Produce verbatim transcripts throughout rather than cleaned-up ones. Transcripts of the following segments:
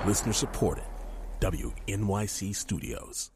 Listener supported. W N Y C Studios.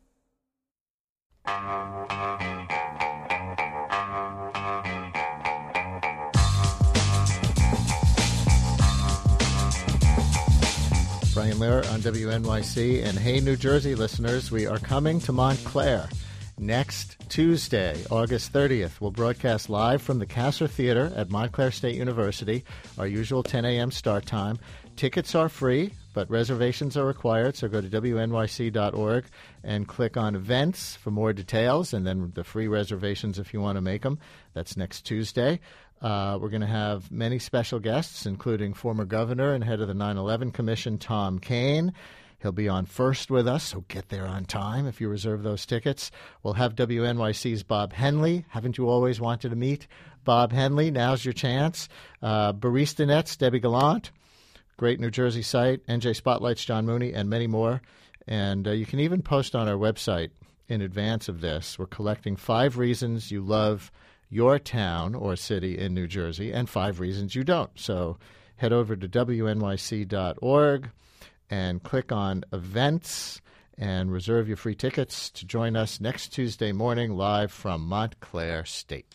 Brian Lehrer on W N Y C. And hey, New Jersey listeners, we are coming to Montclair next Tuesday, August thirtieth. We'll broadcast live from the Kasser Theater at Montclair State University, our usual ten a.m. start time. Tickets are free, but reservations are required, so go to W N Y C dot org and click on events for more details, and then the free reservations if you want to make them. That's next Tuesday. Uh, we're going to have many special guests, including former governor and head of the nine eleven Commission, Tom Kean. He'll be on first with us, so get there on time if you reserve those tickets. We'll have W N Y C's Bob Henley. Haven't you always wanted to meet Bob Henley? Now's your chance. Uh, Barista Net's Debbie Gallant. Great New Jersey site. N J Spotlight's John Mooney, and many more. And uh, you can even post on our website in advance of this. We're collecting five reasons you love your town or city in New Jersey and five reasons you don't. So head over to W N Y C dot org and click on events and reserve your free tickets to join us next Tuesday morning live from Montclair State.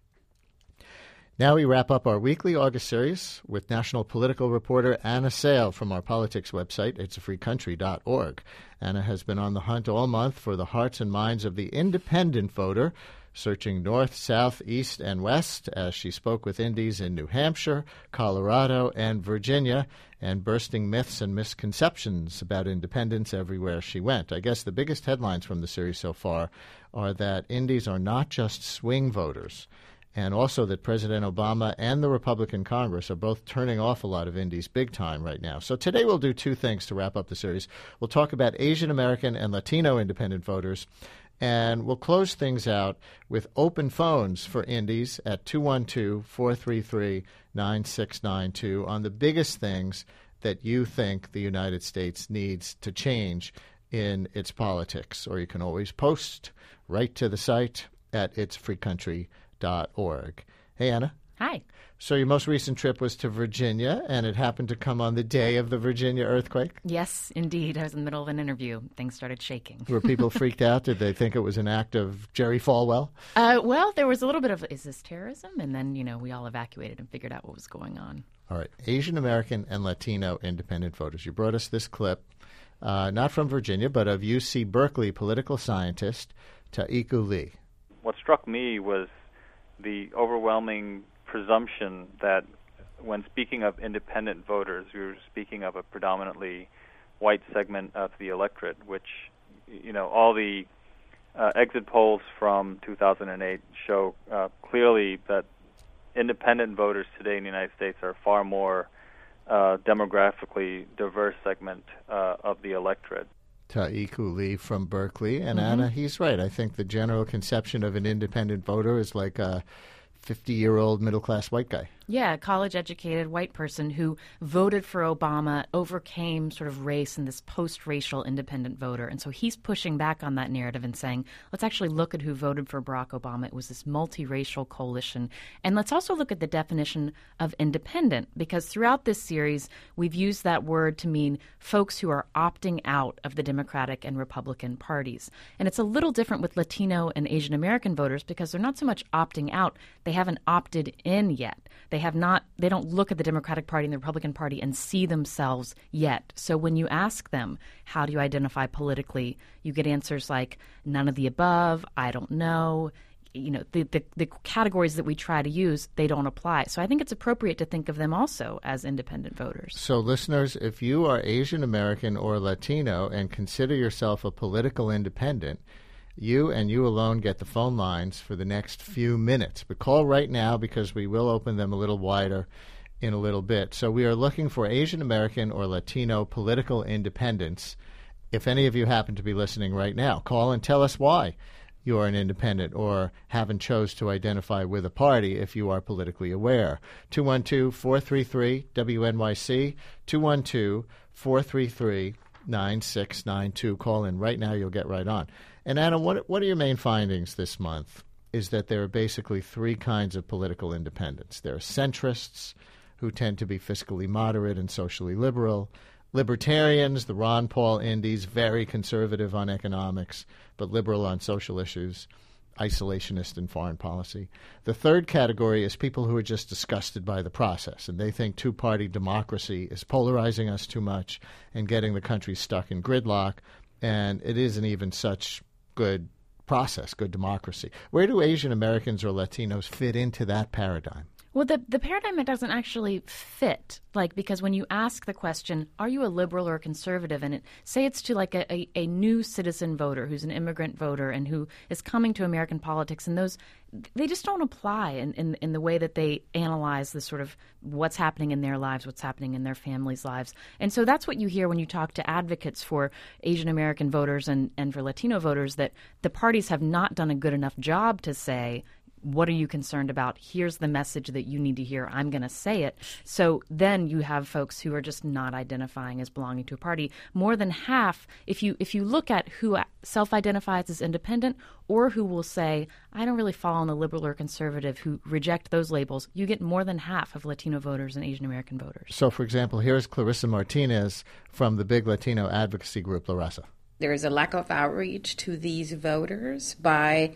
Now we wrap up our weekly August series with national political reporter Anna Sale from our politics website, it's a free country dot org. Anna has been on the hunt all month for the hearts and minds of the independent voter, searching north, south, east, and west as she spoke with Indies in New Hampshire, Colorado, and Virginia, and bursting myths and misconceptions about independence everywhere she went. I guess the biggest headlines from the series so far are that Indies are not just swing voters, and also that President Obama and the Republican Congress are both turning off a lot of Indies big time right now. So today we'll do two things to wrap up the series. We'll talk about Asian American and Latino independent voters, and we'll close things out with open phones for Indies at two one two, four three three, nine six nine two on the biggest things that you think the United States needs to change in its politics. Or you can always post right to the site at it's free country dot org. Hey, Anna. Hi. So your most recent trip was to Virginia, and it happened to come on the day of the Virginia earthquake? Yes, indeed. I was in the middle of an interview. Things started shaking. Were people freaked out? Did they think it was an act of Jerry Falwell? Uh, well, there was a little bit of, is this terrorism? And then, you know, we all evacuated and figured out what was going on. All right. Asian American and Latino independent voters. You brought us this clip, uh, not from Virginia, but of U C Berkeley political scientist Ta'iku Lee. What struck me was the overwhelming presumption that when speaking of independent voters, we were speaking of a predominantly white segment of the electorate, which, you know, all the uh, exit polls from two thousand eight show uh, clearly that independent voters today in the United States are far more uh, demographically diverse segment uh, of the electorate. Ta'iku Lee from Berkeley. And Mm-hmm. Anna, he's right. I think the general conception of an independent voter is like a fifty-year-old middle-class white guy. Yeah, a college-educated white person who voted for Obama, overcame sort of race and this post-racial independent voter. And so he's pushing back on that narrative and saying, let's actually look at who voted for Barack Obama. It was this multiracial coalition. And let's also look at the definition of independent, because throughout this series, we've used that word to mean folks who are opting out of the Democratic and Republican parties. And it's a little different with Latino and Asian American voters because they're not so much opting out, they haven't opted in yet. They have not, they don't look at the Democratic Party and the Republican Party and see themselves yet. So when you ask them, how do you identify politically, you get answers like none of the above, I don't know. You know, the, the, the categories that we try to use, they don't apply. So I think it's appropriate to think of them also as independent voters. So listeners, if you are Asian American or Latino and consider yourself a political independent, you and you alone get the phone lines for the next few minutes. But call right now because we will open them a little wider in a little bit. So we are looking for Asian American or Latino political independents. If any of you happen to be listening right now, call and tell us why you are an independent or haven't chose to identify with a party if you are politically aware. two one two, four three three, W N Y C, two one two, four three three, nine six nine two. Call in right now. You'll get right on. And Anna, what what are your main findings this month? Is that there are basically three kinds of political independents. There are centrists who tend to be fiscally moderate and socially liberal. libertarians, the Ron Paul Indies, very conservative on economics, but liberal on social issues, isolationist in foreign policy. The third category is people who are just disgusted by the process, and they think two-party democracy is polarizing us too much and getting the country stuck in gridlock, and it isn't even such good process, good democracy. Where do Asian Americans or Latinos fit into that paradigm? Well, the, the paradigm, it doesn't actually fit, like, because when you ask the question, are you a liberal or a conservative, and it, say it's to like a, a, a new citizen voter who's an immigrant voter and who is coming to American politics, and those, they just don't apply in, in, in the way that they analyze the sort of what's happening in their lives, what's happening in their families' lives. And so that's what you hear when you talk to advocates for Asian American voters and, and for Latino voters, that the parties have not done a good enough job to say, what are you concerned about? Here's the message that you need to hear. I'm going to say it. So then you have folks who are just not identifying as belonging to a party. More than half, if you if you look at who self-identifies as independent or who will say, I don't really fall on the liberal or conservative, who reject those labels, you get more than half of Latino voters and Asian American voters. So, for example, here's Clarissa Martinez from the big Latino advocacy group, Larissa. There is a lack of outreach to these voters by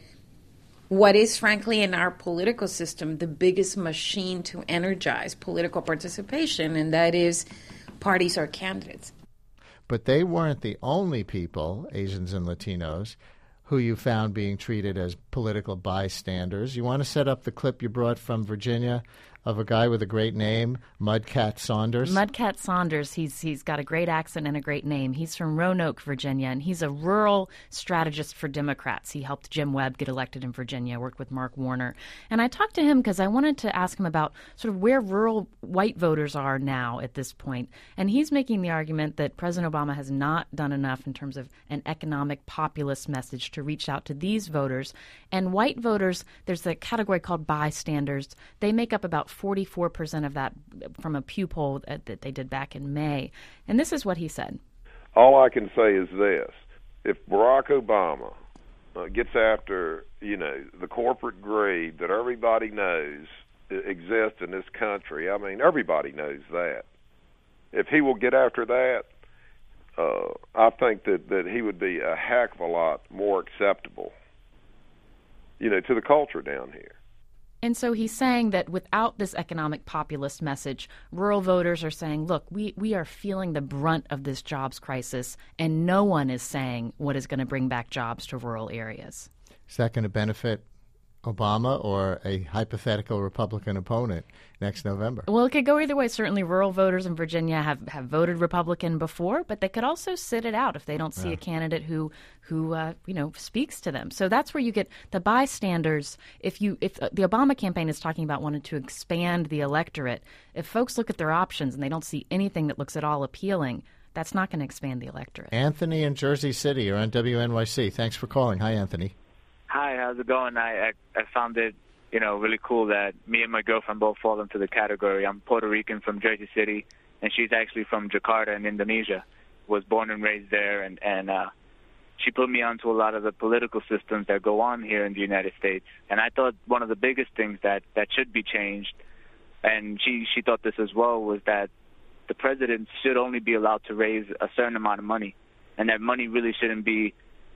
what is, frankly, in our political system, the biggest machine to energize political participation, and that is parties or candidates. But they weren't the only people, Asians and Latinos, who you found being treated as political bystanders. You want to set up the clip you brought from Virginia of a guy with a great name, Mudcat Saunders? Mudcat Saunders, he's he's got a great accent and a great name. He's from Roanoke, Virginia, and he's a rural strategist for Democrats. He helped Jim Webb get elected in Virginia, worked with Mark Warner. And I talked to him because I wanted to ask him about sort of where rural white voters are now at this point. And he's making the argument that President Obama has not done enough in terms of an economic populist message to reach out to these voters. And white voters, there's a category called bystanders. They make up about forty-four percent of that from a Pew poll that, that they did back in May. And this is what he said. All I can say is this. If Barack Obama uh, gets after, you know, the corporate greed that everybody knows exists in this country, I mean, everybody knows that. If he will get after that, uh, I think that, that he would be a heck of a lot more acceptable, you know, to the culture down here. And so he's saying that without this economic populist message, rural voters are saying, look, we, we are feeling the brunt of this jobs crisis, and no one is saying what is going to bring back jobs to rural areas. Is that going to benefit Obama or a hypothetical Republican opponent next November? Well, it could go either way. Certainly rural voters in Virginia have, have voted Republican before, but they could also sit it out if they don't see yeah. a candidate who who uh, you know speaks to them. So that's where you get the bystanders. If you if uh, the Obama campaign is talking about wanting to expand the electorate, if folks look at their options and they don't see anything that looks at all appealing, that's not going to expand the electorate. Anthony in Jersey City, you're on W N Y C. Thanks for calling. Hi, Anthony. Hi, how's it going? I, I I found it, you know, really cool that me and my girlfriend both fall into the category. I'm Puerto Rican from Jersey City, and she's actually from Jakarta in Indonesia. Was born and raised there, and and uh, she put me onto a lot of the political systems that go on here in the United States. And I thought one of the biggest things that that should be changed, and she she thought this as well, was that the president should only be allowed to raise a certain amount of money, and that money really shouldn't be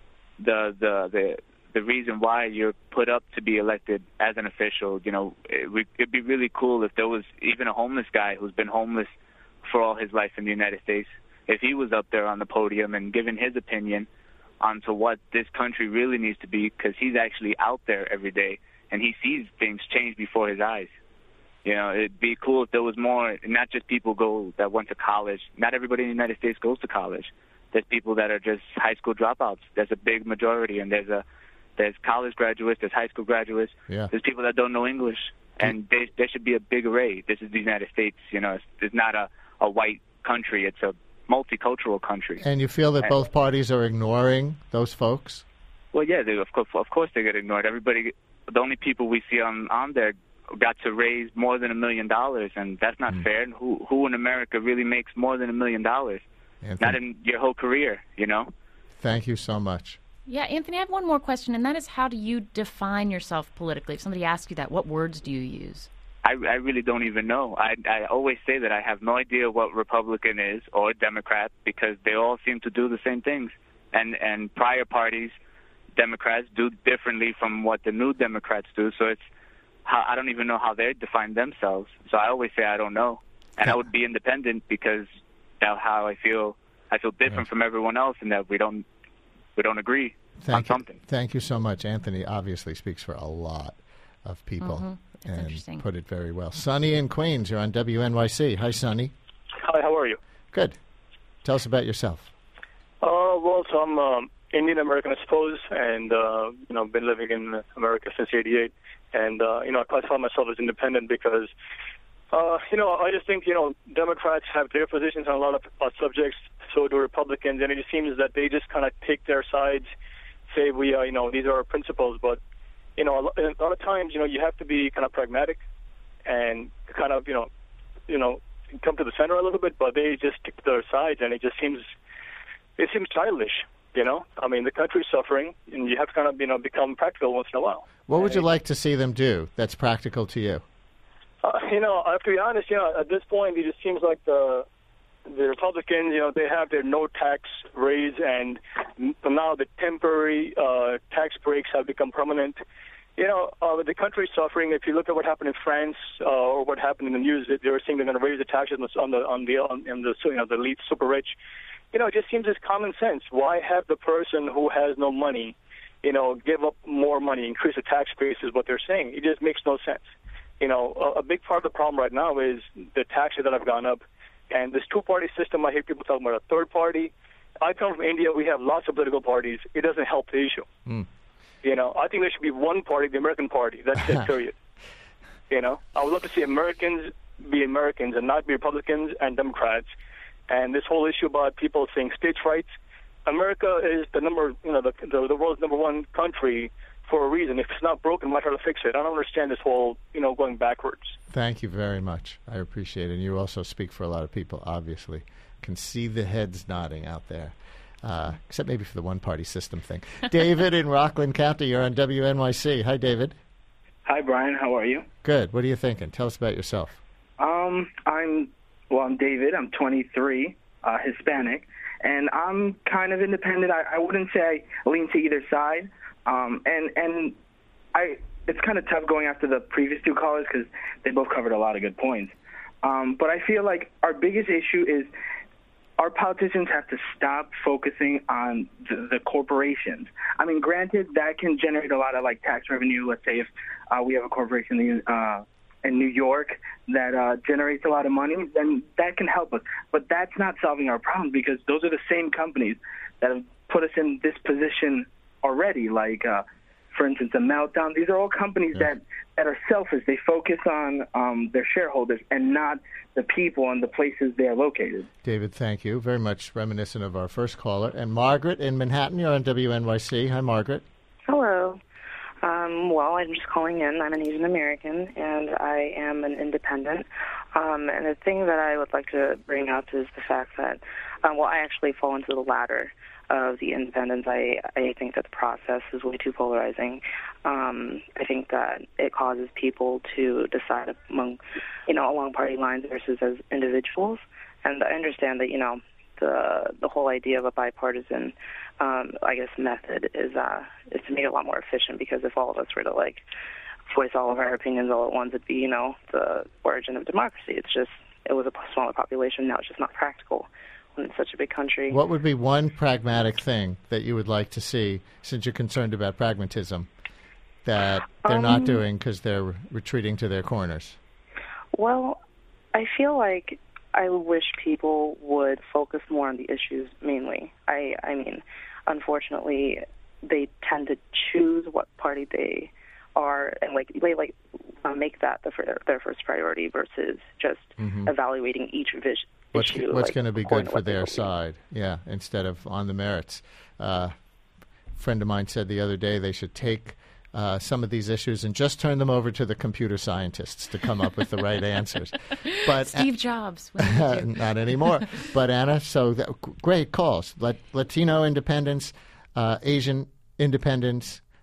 the the the the reason why you're put up to be elected as an official. You know, it would it'd be really cool if there was even a homeless guy who's been homeless for all his life in the United States, if he was up there on the podium and giving his opinion onto what this country really needs to be, because he's actually out there every day and he sees things change before his eyes. You know, it'd be cool if there was more, not just people go that went to college. Not everybody in the United States goes to college. There's people that are just high school dropouts. There's a big majority, and there's a There's college graduates, there's high school graduates, yeah. there's people that don't know English, and they, there should be a big array. This is the United States, you know, it's, it's not a, a white country, it's a multicultural country. And you feel that and, both parties are ignoring those folks? Well, yeah, they, of course, of course they get ignored. Everybody, the only people we see on, on there got to raise more than a million dollars, and that's not mm. fair. And who, who in America really makes more than a million dollars? Not in your whole career, you know? Thank you so much. Yeah, Anthony, I have one more question, and that is, how do you define yourself politically? If somebody asks you that, what words do you use? I, I really don't even know. I, I always say that I have no idea what Republican is or Democrat because they all seem to do the same things. And, and prior parties, Democrats, do differently from what the new Democrats do. So it's how, I don't even know how they define themselves. So I always say I don't know. And I would be independent because that's how I feel. I feel different right. from everyone else in that we don't we don't agree Thank on you. something. Thank you so much. Anthony obviously speaks for a lot of people. Mm-hmm. That's and interesting. Put it very well. Sonny in Queens, you're on W N Y C. Hi, Sonny. Hi, how are you? Good. Tell us about yourself. Uh, well, so I'm um, Indian American, I suppose, and uh, you know, been living in America since eighty-eight, and uh, you know, I classify myself as independent because, uh, you know, I just think you know, Democrats have their positions on a lot of uh, subjects, so do Republicans, and it just seems that they just kind of take their sides, say we, uh, you know, these are our principles, but you know, a lot of times, you know, you have to be kind of pragmatic and kind of, you know, you know, come to the center a little bit, but they just stick to their sides, and it just seems, it seems childish, you know? I mean, the country's suffering, and you have to kind of, you know, become practical once in a while. What would and you like to see them do that's practical to you? Uh, you know, I have to be honest, you know, at this point, it just seems like the the Republicans, you know, they have their no tax raise, and now the temporary uh, tax breaks have become permanent. You know, uh, the country's suffering. If you look at what happened in France uh, or what happened in the news, they were saying they're going to raise the taxes on the on the on, on the you know the elite, super rich. You know, it just seems as common sense. Why have the person who has no money, you know, give up more money, increase the tax base is what they're saying. It just makes no sense. You know, a, a big part of the problem right now is the taxes that have gone up. And this two-party system, I hear people talking about a third party. I come from India. We have lots of political parties. It doesn't help the issue. Mm. You know, I think there should be one party, the American party. That's it, period. You know, I would love to see Americans be Americans and not be Republicans and Democrats. And this whole issue about people saying states' rights, America is the number, you know, the, the, the world's number one country for a reason. If it's not broken, why try to fix it? I don't understand this whole, you know, going backwards. Thank you very much. I appreciate it. And you also speak for a lot of people, obviously. Can see the heads nodding out there, uh, except maybe for the one-party system thing. David in Rockland County, you're on W N Y C. Hi, David. Hi, Brian. How are you? Good. What are you thinking? Tell us about yourself. Um, I'm, well, I'm David. I'm twenty-three, uh, Hispanic, and I'm kind of independent. I, I wouldn't say I lean to either side. Um, and and I, it's kind of tough going after the previous two callers because they both covered a lot of good points. Um, but I feel like our biggest issue is our politicians have to stop focusing on the, the corporations. I mean, granted, that can generate a lot of like tax revenue. Let's say if uh, we have a corporation in, uh, in New York that uh, generates a lot of money, then that can help us. But that's not solving our problem because those are the same companies that have put us in this position already, like, uh, for instance, a Meltdown. These are all companies yeah. that, that are selfish. They focus on um, their shareholders and not the people and the places they are located. David, thank you. Very much reminiscent of our first caller. And Margaret in Manhattan, you're on W N Y C. Hi, Margaret. Hello. Um, well, I'm just calling in. I'm an Asian American, and I am an independent. Um, and the thing that I would like to bring up is the fact that, um, well, I actually fall into the latter of the independents. I, I think that the process is way too polarizing. Um, I think that it causes people to decide among, you know, along party lines versus as individuals. And I understand that, you know, the the whole idea of a bipartisan, um, I guess, method is uh, is to make it a lot more efficient, because if all of us were to, like, voice all of our opinions all at once, it'd be, you know, the origin of democracy. It's just, it was a smaller population. Now it's just not practical when it's such a big country. What would be one pragmatic thing that you would like to see, since you're concerned about pragmatism, that they're um, not doing because they're retreating to their corners? Well, I feel like I wish people would focus more on the issues mainly. I, I mean, unfortunately, they tend to choose what party they are, and like they like uh, make that the, their first priority versus just mm-hmm. evaluating each vis- what's, issue. What's like, going to be good for their side? Yeah, instead of on the merits. Uh, a friend of mine said the other day they should take Uh, some of these issues and just turn them over to the computer scientists to come up with the right answers. But Steve Jobs. Not anymore. But Anna, so that, great calls. Lat- Latino independence, uh, Asian independence,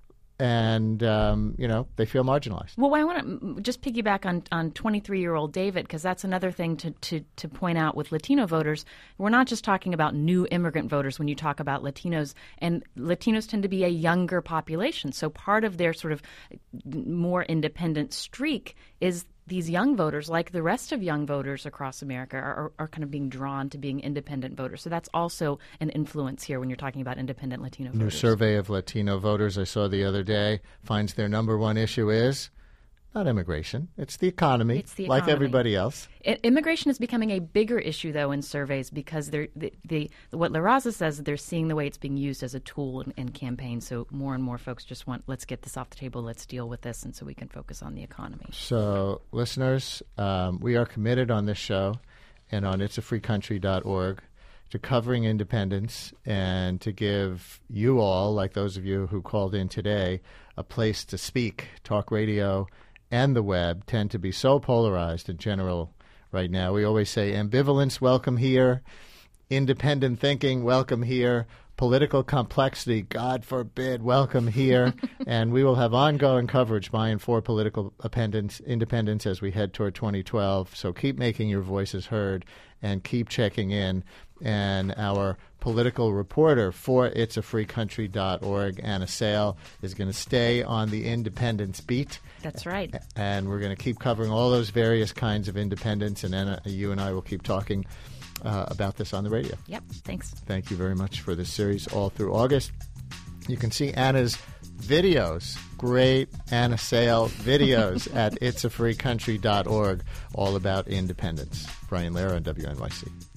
and, um, you know, they feel marginalized. Well, I want to just piggyback on, on twenty-three-year-old David, because that's another thing to, to, to point out with Latino voters. We're not just talking about new immigrant voters when you talk about Latinos, and Latinos tend to be a younger population. So part of their sort of more independent streak is these young voters, like the rest of young voters across America, are, are kind of being drawn to being independent voters. So that's also an influence here when you're talking about independent Latino New voters. survey of Latino voters I saw the other day finds their number one issue is not immigration. It's the economy, It's the like economy. everybody else. I- immigration is becoming a bigger issue, though, in surveys because they're, the, the, what La Raza says, they're seeing the way it's being used as a tool in, in campaigns. So more and more folks just want, let's get this off the table, let's deal with this, and so we can focus on the economy. So, listeners, um, we are committed on this show and on its a free country dot org to covering independence and to give you all, like those of you who called in today, a place to speak. Talk radio and the web tend to be so polarized in general right now. We always say ambivalence, welcome here. Independent thinking, welcome here. Political complexity, God forbid, welcome here. And we will have ongoing coverage by and for political independence, independence as we head toward twenty twelve. So keep making your voices heard and keep checking in. And our political reporter for its a free country dot org, Anna Sale, is going to stay on the independence beat. That's right. And we're going to keep covering all those various kinds of independence. And Anna, you and I will keep talking uh, about this on the radio. Yep, thanks. Thank you very much for this series all through August. You can see Anna's videos, great Anna Sale videos at its a free country dot org, all about independence. Brian Lehrer on W N Y C.